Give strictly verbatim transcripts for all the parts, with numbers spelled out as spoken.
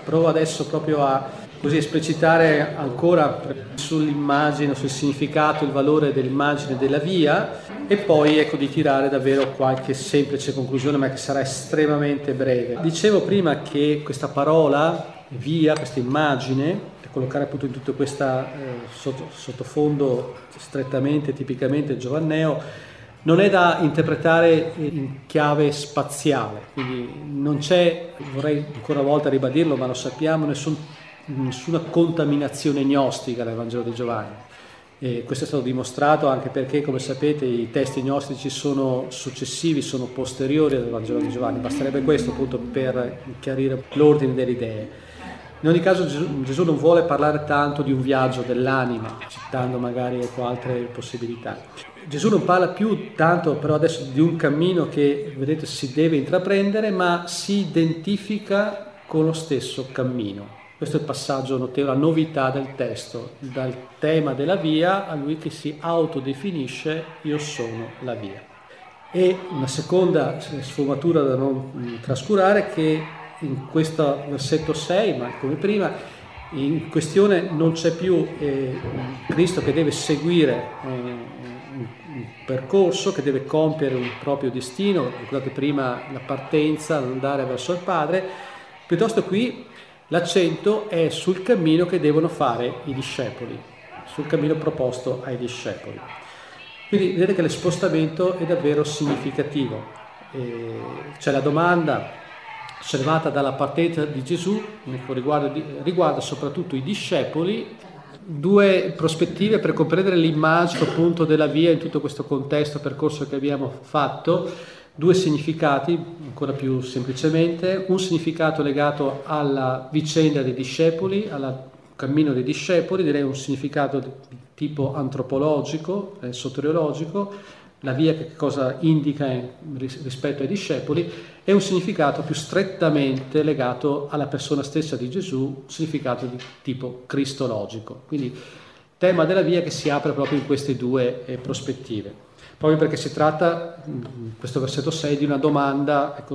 provo adesso proprio a così esplicitare ancora sull'immagine, sul significato, il valore dell'immagine della via, e poi ecco di tirare davvero qualche semplice conclusione, ma che sarà estremamente breve. Dicevo prima che questa parola via, questa immagine, da collocare appunto in tutto questo eh, sotto, sottofondo strettamente, tipicamente giovanneo, non è da interpretare in chiave spaziale, quindi non c'è, vorrei ancora una volta ribadirlo, ma lo sappiamo, nessun, nessuna contaminazione gnostica nel Vangelo di Giovanni. E questo è stato dimostrato anche perché, come sapete, i testi gnostici sono successivi, sono posteriori al Vangelo di Giovanni. Basterebbe questo appunto per chiarire l'ordine delle idee. In ogni caso Gesù, Gesù non vuole parlare tanto di un viaggio dell'anima, citando magari ecco, altre possibilità. Gesù non parla più tanto però adesso di un cammino che, vedete, si deve intraprendere, ma si identifica con lo stesso cammino. Questo è il passaggio notevole, la novità del testo, dal tema della via a lui che si autodefinisce io sono la via. E una seconda sfumatura da non trascurare che in questo versetto sei, ma come prima, in questione non c'è più eh, Cristo che deve seguire eh, un, un percorso, che deve compiere un proprio destino, ricordate prima la partenza, andare verso il Padre, piuttosto qui l'accento è sul cammino che devono fare i discepoli, sul cammino proposto ai discepoli. Quindi vedete che lo spostamento è davvero significativo. Eh, c'è la domanda osservata dalla partenza di Gesù, riguarda, riguarda soprattutto i discepoli, due prospettive per comprendere l'immagine appunto della via in tutto questo contesto, percorso che abbiamo fatto, due significati, ancora più semplicemente, un significato legato alla vicenda dei discepoli, al cammino dei discepoli, direi un significato di tipo antropologico, eh, soteriologico, la via che cosa indica rispetto ai discepoli, e un significato più strettamente legato alla persona stessa di Gesù, un significato di tipo cristologico. Quindi tema della via che si apre proprio in queste due eh, prospettive, proprio perché si tratta, in questo versetto sei, di una domanda, ecco,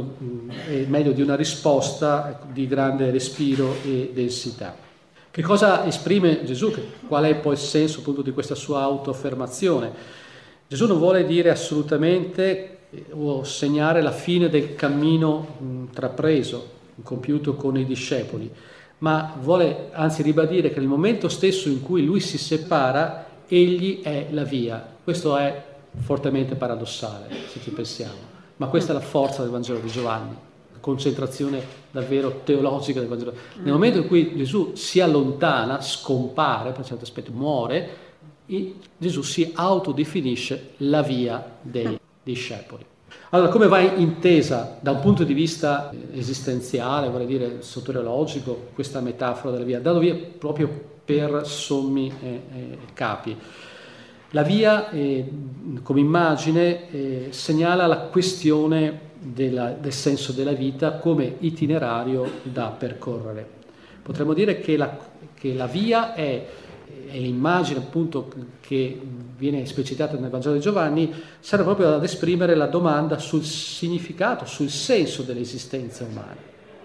e meglio di una risposta ecco, di grande respiro e densità. Che cosa esprime Gesù? Qual è poi il senso appunto di questa sua autoaffermazione? Gesù non vuole dire assolutamente o segnare la fine del cammino intrapreso, compiuto con i discepoli, ma vuole anzi ribadire che nel momento stesso in cui lui si separa, egli è la via. Questo è fortemente paradossale, se ci pensiamo, ma questa è la forza del Vangelo di Giovanni, la concentrazione davvero teologica del Vangelo. Nel momento in cui Gesù si allontana, scompare, per un certo aspetto muore, Gesù si autodefinisce la via dei discepoli. Allora, come va intesa da un punto di vista esistenziale, vorrei dire soteriologico, questa metafora della via? Dando via proprio per sommi eh, eh, capi. La via, eh, come immagine, eh, segnala la questione della, del senso della vita come itinerario da percorrere. Potremmo dire che la, che la via è e l'immagine appunto che viene esplicitata nel Vangelo di Giovanni serve proprio ad esprimere la domanda sul significato, sul senso dell'esistenza umana.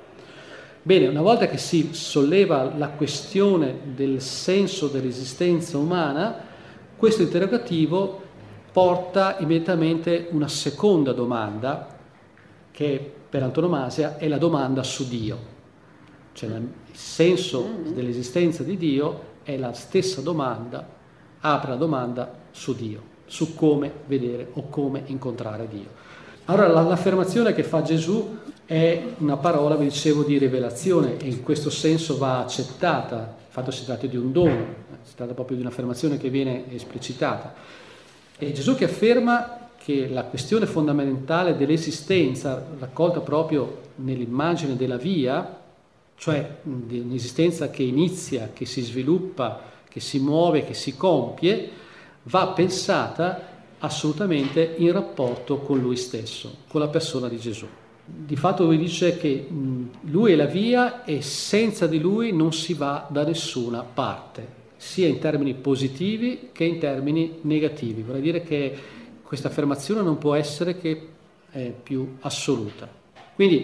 Bene, una volta che si solleva la questione del senso dell'esistenza umana, questo interrogativo porta immediatamente una seconda domanda che per antonomasia è la domanda su Dio. Cioè il senso dell'esistenza di Dio è la stessa domanda, apre la domanda su Dio, su come vedere o come incontrare Dio. Allora l'affermazione che fa Gesù è una parola, vi dicevo, di rivelazione e in questo senso va accettata, infatti si tratta di un dono, si tratta proprio di un'affermazione che viene esplicitata. E Gesù che afferma che la questione fondamentale dell'esistenza, raccolta proprio nell'immagine della via, cioè di un'esistenza che inizia, che si sviluppa, che si muove, che si compie, va pensata assolutamente in rapporto con lui stesso, con la persona di Gesù. Di fatto lui dice che lui è la via e senza di lui non si va da nessuna parte, sia in termini positivi che in termini negativi. Vorrei dire che questa affermazione non può essere che eh, più assoluta. Quindi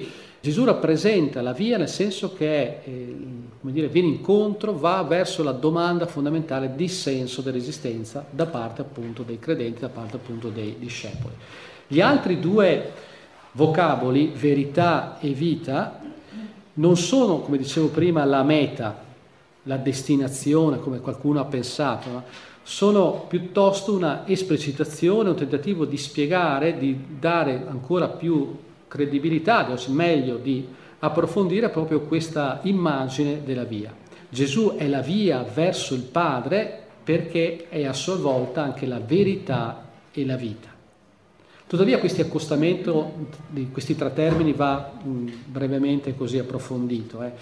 Gesù rappresenta la via nel senso che è, eh, come dire, viene incontro, va verso la domanda fondamentale di senso dell'esistenza da parte appunto dei credenti, da parte appunto dei discepoli. Gli altri due vocaboli, verità e vita, non sono, come dicevo prima, la meta, la destinazione, come qualcuno ha pensato, no? Sono piuttosto una esplicitazione, un tentativo di spiegare, di dare ancora più credibilità, meglio di approfondire proprio questa immagine della via. Gesù è la via verso il Padre perché è a sua volta anche la verità e la vita. Tuttavia questo accostamento di questi tre termini va mh, brevemente così approfondito. Eh.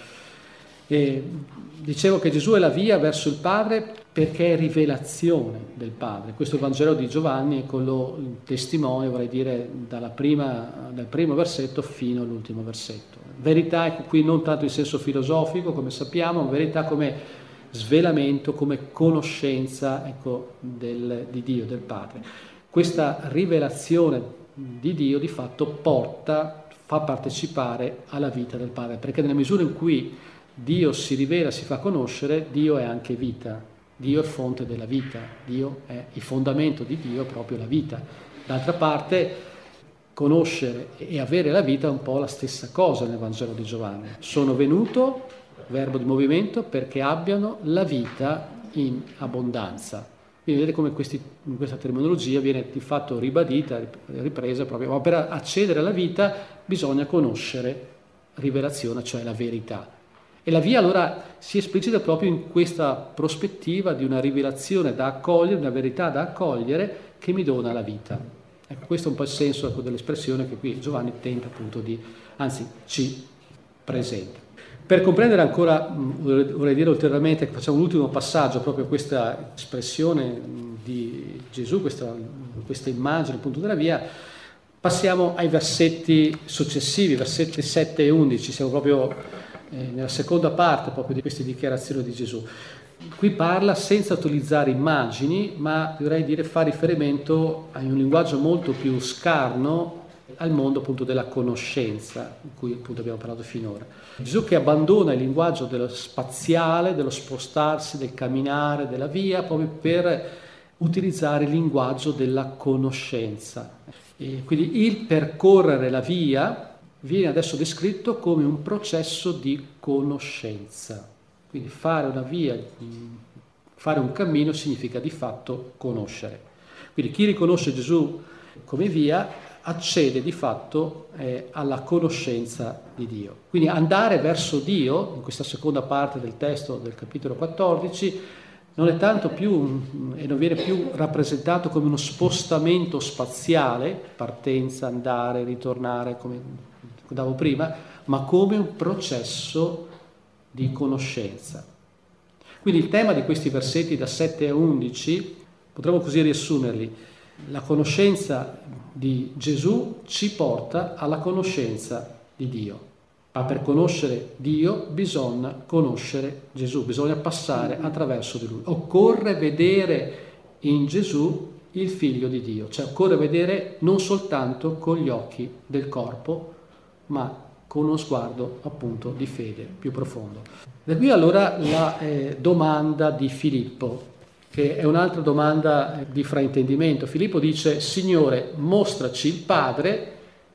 E dicevo che Gesù è la via verso il Padre perché è rivelazione del Padre. Questo Vangelo di Giovanni è quello testimone, vorrei dire, dalla prima, dal primo versetto fino all'ultimo versetto. Verità, ecco, qui non tanto in senso filosofico, come sappiamo, ma verità come svelamento, come conoscenza, ecco, del, di Dio, del Padre. Questa rivelazione di Dio di fatto porta, fa partecipare alla vita del Padre, perché nella misura in cui Dio si rivela, si fa conoscere, Dio è anche vita, Dio è fonte della vita, Dio è il fondamento di Dio, è proprio la vita. D'altra parte, conoscere e avere la vita è un po' la stessa cosa nel Vangelo di Giovanni. Sono venuto, verbo di movimento, perché abbiano la vita in abbondanza. Quindi vedete come questi, in questa terminologia viene di fatto ribadita, ripresa proprio, ma per accedere alla vita bisogna conoscere rivelazione, cioè la verità. E la via allora si esplicita proprio in questa prospettiva di una rivelazione da accogliere, una verità da accogliere che mi dona la vita. Ecco, questo è un po' il senso, ecco, dell'espressione che qui Giovanni tenta appunto di, anzi ci presenta. Per comprendere ancora, vorrei dire ulteriormente, facciamo un ultimo passaggio proprio a questa espressione di Gesù, questa, questa immagine appunto della via, passiamo ai versetti successivi, versetti sette e undici, siamo proprio eh, nella seconda parte proprio di queste dichiarazioni di Gesù. Qui parla senza utilizzare immagini, ma dovrei dire fa riferimento a un linguaggio molto più scarno al mondo appunto della conoscenza, di cui appunto abbiamo parlato finora. Gesù che abbandona il linguaggio dello spaziale, dello spostarsi, del camminare, della via, proprio per utilizzare il linguaggio della conoscenza. E quindi il percorrere la via viene adesso descritto come un processo di conoscenza. Quindi fare una via, fare un cammino significa di fatto conoscere. Quindi chi riconosce Gesù come via accede di fatto eh, alla conoscenza di Dio. Quindi andare verso Dio, in questa seconda parte del testo del capitolo quattordici, non è tanto più, e non viene più rappresentato come uno spostamento spaziale, partenza, andare, ritornare, come ricordavo prima, ma come un processo di conoscenza. Quindi il tema di questi versetti da sette a undici, potremmo così riassumerli: la conoscenza di Gesù ci porta alla conoscenza di Dio, ma per conoscere Dio bisogna conoscere Gesù, bisogna passare attraverso di Lui. Occorre vedere in Gesù il Figlio di Dio, cioè occorre vedere non soltanto con gli occhi del corpo, ma con uno sguardo appunto di fede più profondo. Da qui allora la eh, domanda di Filippo, che è un'altra domanda di fraintendimento. Filippo dice: Signore, mostraci il Padre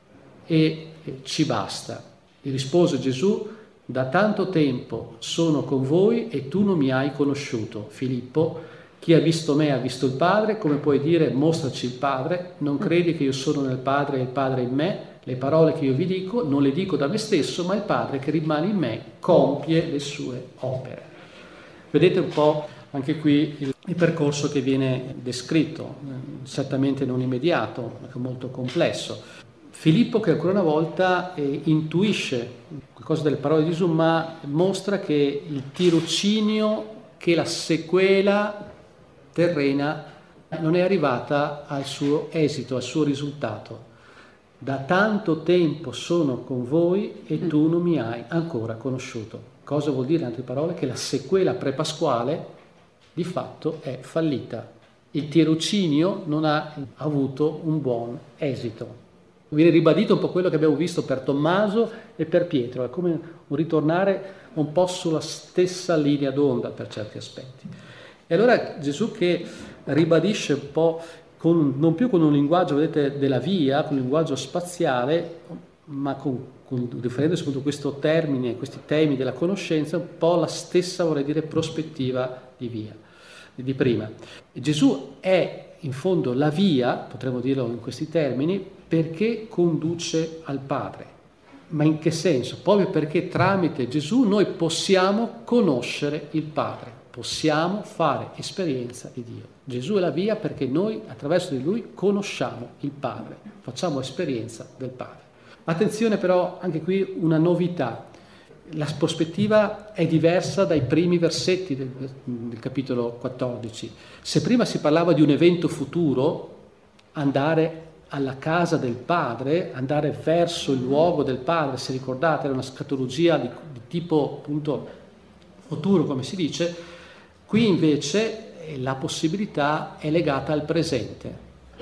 e ci basta. Gli rispose Gesù: da tanto tempo sono con voi e tu non mi hai conosciuto. Filippo, chi ha visto me ha visto il Padre, come puoi dire mostraci il Padre? Non credi che io sono nel Padre e il Padre in me? Le parole che io vi dico non le dico da me stesso, ma il Padre che rimane in me compie le sue opere. Vedete un po' anche qui il, il percorso che viene descritto, certamente non immediato, ma molto complesso. Filippo che ancora una volta eh, intuisce qualcosa delle parole di Gesù, ma mostra che il tirocinio, che la sequela terrena non è arrivata al suo esito, al suo risultato. Da tanto tempo sono con voi e tu non mi hai ancora conosciuto. Cosa vuol dire, in altre parole? Che la sequela prepasquale di fatto è fallita. Il tirocinio non ha avuto un buon esito. Viene ribadito un po' quello che abbiamo visto per Tommaso e per Pietro, è come un ritornare un po' sulla stessa linea d'onda per certi aspetti. E allora Gesù che ribadisce un po', con, non più con un linguaggio, vedete, della via, con un linguaggio spaziale, ma con, con, riferendosi appunto a questo termine, questi temi della conoscenza, un po' la stessa, vorrei dire, prospettiva di via, di prima. E Gesù è in fondo la via, potremmo dirlo in questi termini, perché conduce al Padre. Ma in che senso? Proprio perché tramite Gesù noi possiamo conoscere il Padre, possiamo fare esperienza di Dio. Gesù è la via perché noi attraverso di Lui conosciamo il Padre, facciamo esperienza del Padre. Attenzione però, anche qui una novità. La prospettiva è diversa dai primi versetti del, del capitolo quattordici. Se prima si parlava di un evento futuro, andare alla casa del Padre, andare verso il luogo del Padre, se ricordate era una scatologia di, di tipo appunto futuro, come si dice, qui invece la possibilità è legata al presente,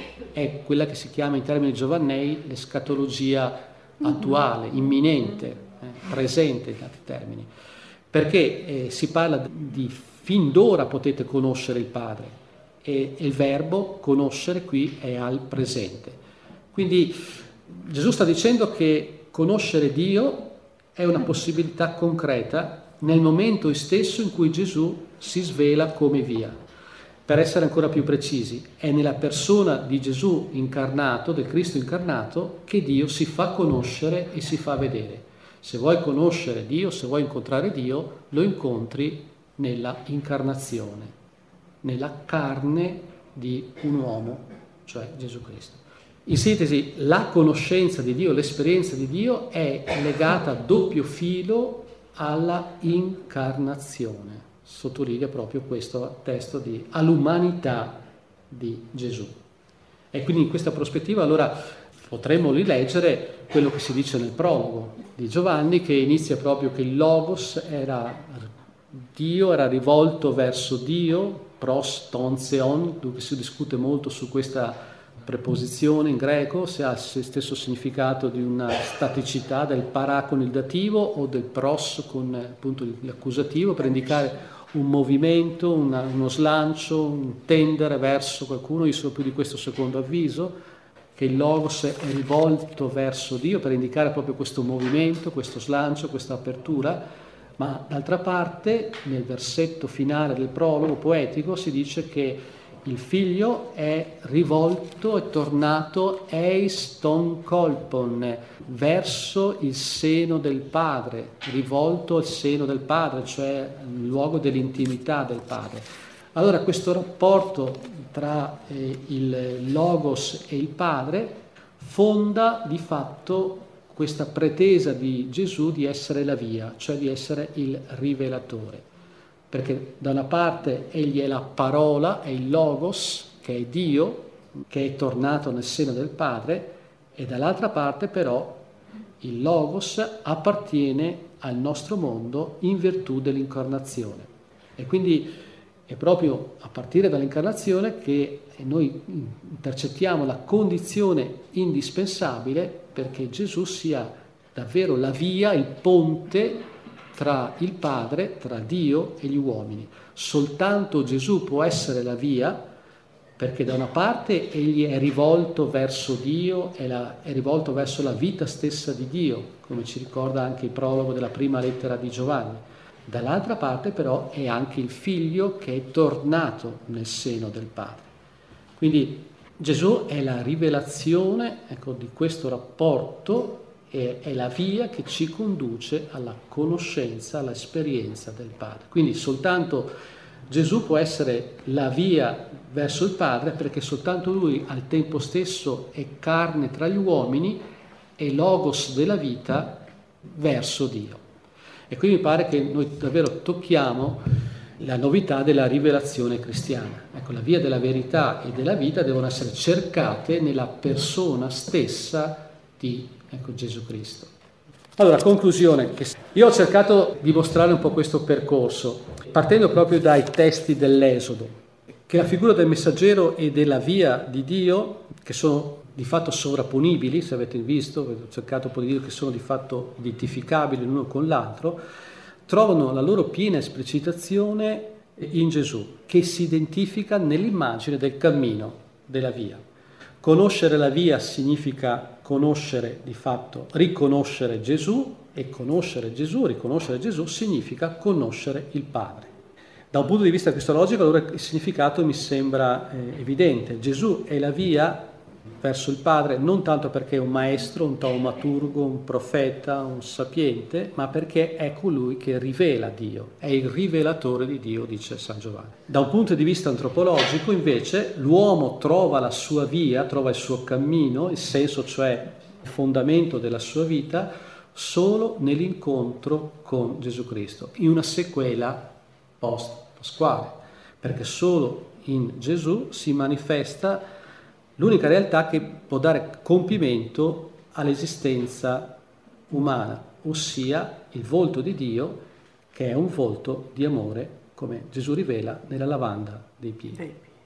è quella che si chiama in termini giovannei l'escatologia attuale, imminente, eh, presente in altri termini, perché eh, si parla di fin d'ora potete conoscere il Padre, e il verbo conoscere qui è al presente. Quindi Gesù sta dicendo che conoscere Dio è una possibilità concreta nel momento stesso in cui Gesù si svela come via. Per essere ancora più precisi, è nella persona di Gesù incarnato, del Cristo incarnato, che Dio si fa conoscere e si fa vedere. Se vuoi conoscere Dio, se vuoi incontrare Dio, lo incontri nella incarnazione, nella carne di un uomo, cioè Gesù Cristo. In sintesi, la conoscenza di Dio, l'esperienza di Dio è legata a doppio filo alla incarnazione. Sottolinea proprio questo testo di all'umanità di Gesù. E quindi in questa prospettiva allora potremmo rileggere quello che si dice nel prologo di Giovanni, che inizia proprio che il Logos era Dio, era rivolto verso Dio, pros ton theon, dove si discute molto su questa preposizione in greco, se ha il stesso significato di una staticità del para con il dativo o del pros con appunto l'accusativo, per indicare un movimento, una, uno slancio, un tendere verso qualcuno. Io sono più di questo secondo avviso, che il Logos è rivolto verso Dio per indicare proprio questo movimento, questo slancio, questa apertura, ma d'altra parte nel versetto finale del prologo poetico si dice che il figlio è rivolto, è tornato eis ton kolpon, verso il seno del Padre, rivolto al seno del Padre, cioè il luogo dell'intimità del Padre. Allora questo rapporto tra eh, il Logos e il Padre fonda di fatto questa pretesa di Gesù di essere la via, cioè di essere il rivelatore. Perché da una parte egli è la parola, è il Logos, che è Dio, che è tornato nel seno del Padre, e dall'altra parte però il Logos appartiene al nostro mondo in virtù dell'incarnazione. E quindi è proprio a partire dall'incarnazione che noi percettiamo la condizione indispensabile perché Gesù sia davvero la via, il ponte tra il Padre, tra Dio e gli uomini. Soltanto Gesù può essere la via, perché da una parte egli è rivolto verso Dio, è, la, è rivolto verso la vita stessa di Dio, come ci ricorda anche il prologo della prima lettera di Giovanni. Dall'altra parte però è anche il Figlio che è tornato nel seno del Padre. Quindi Gesù è la rivelazione, ecco, di questo rapporto, e è la via che ci conduce alla conoscenza, all'esperienza del Padre. Quindi soltanto Gesù può essere la via verso il Padre, perché soltanto Lui al tempo stesso è carne tra gli uomini e Logos della vita verso Dio. E qui mi pare che noi davvero tocchiamo la novità della rivelazione cristiana. Ecco, la via della verità e della vita devono essere cercate nella persona stessa di ecco, Gesù Cristo. Allora, conclusione, che io ho cercato di mostrare un po' questo percorso, partendo proprio dai testi dell'Esodo, che la figura del messaggero e della via di Dio, che sono di fatto sovrapponibili, se avete visto, ho cercato poi di dire che sono di fatto identificabili l'uno con l'altro, trovano la loro piena esplicitazione in Gesù, che si identifica nell'immagine del cammino, della via. Conoscere la via significa conoscere di fatto, riconoscere Gesù, e conoscere Gesù, riconoscere Gesù significa conoscere il Padre. Da un punto di vista cristologico allora il significato mi sembra eh, evidente. Gesù è la via verso il Padre non tanto perché è un maestro, un taumaturgo, un profeta, un sapiente, ma perché è colui che rivela Dio, è il rivelatore di Dio, dice San Giovanni. Da un punto di vista antropologico invece l'uomo trova la sua via, trova il suo cammino, il senso cioè il fondamento della sua vita, solo nell'incontro con Gesù Cristo, in una sequela post-pasquale, perché solo in Gesù si manifesta l'unica realtà che può dare compimento all'esistenza umana, ossia il volto di Dio, che è un volto di amore, come Gesù rivela nella lavanda dei piedi.